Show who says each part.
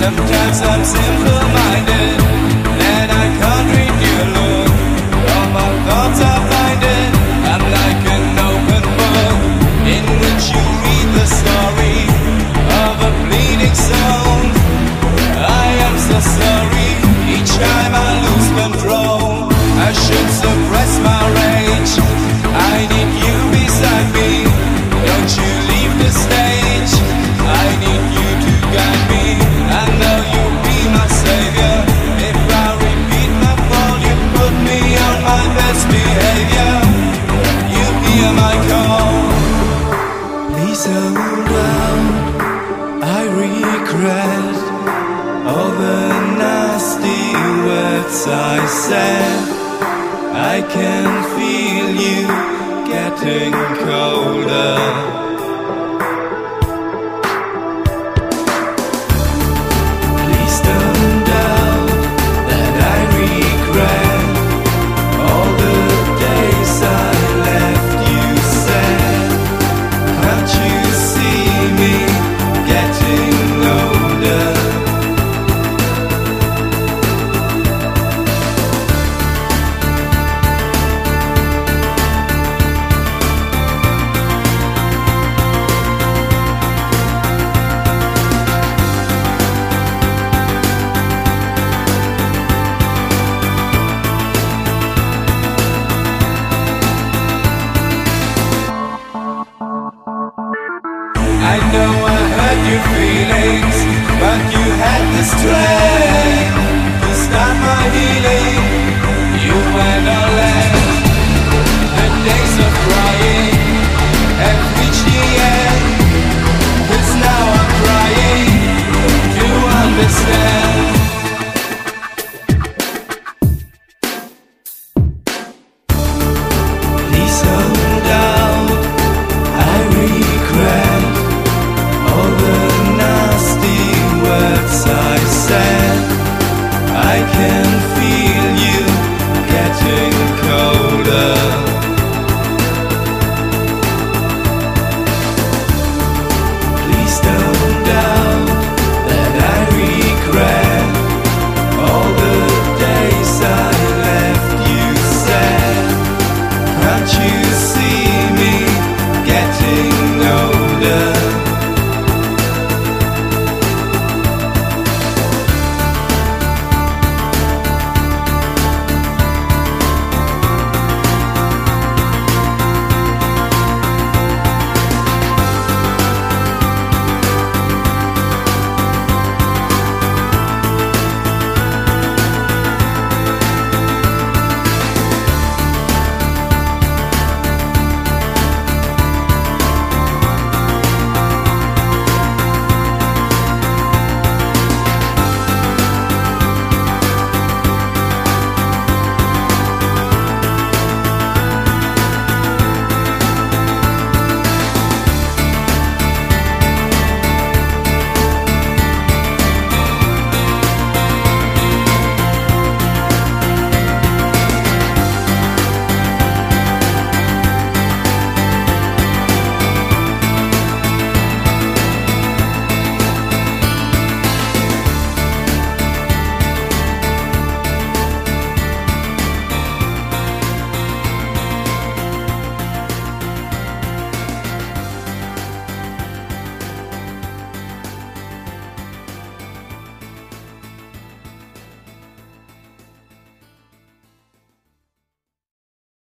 Speaker 1: Sometimes I'm simple-minded and I can't read your look. All my thoughts are blinded. I'm like an open book in which you read the story of a bleeding soul. I am so sorry each time I lose control. I should suppress my rage. I need you beside me. Don't you leave the stage. I need you to guide me. I know you'll be my savior. If I repeat my fall, you put me on my best behavior. You hear my call. Please hold on. I regret all the nasty words I said. I can feel you getting colder. Please don't doubt that I regret all the days I left you sad. Can't you see me getting older? I know I hurt your feelings, but you had the strength to stop my healing. You and I left the days of crying.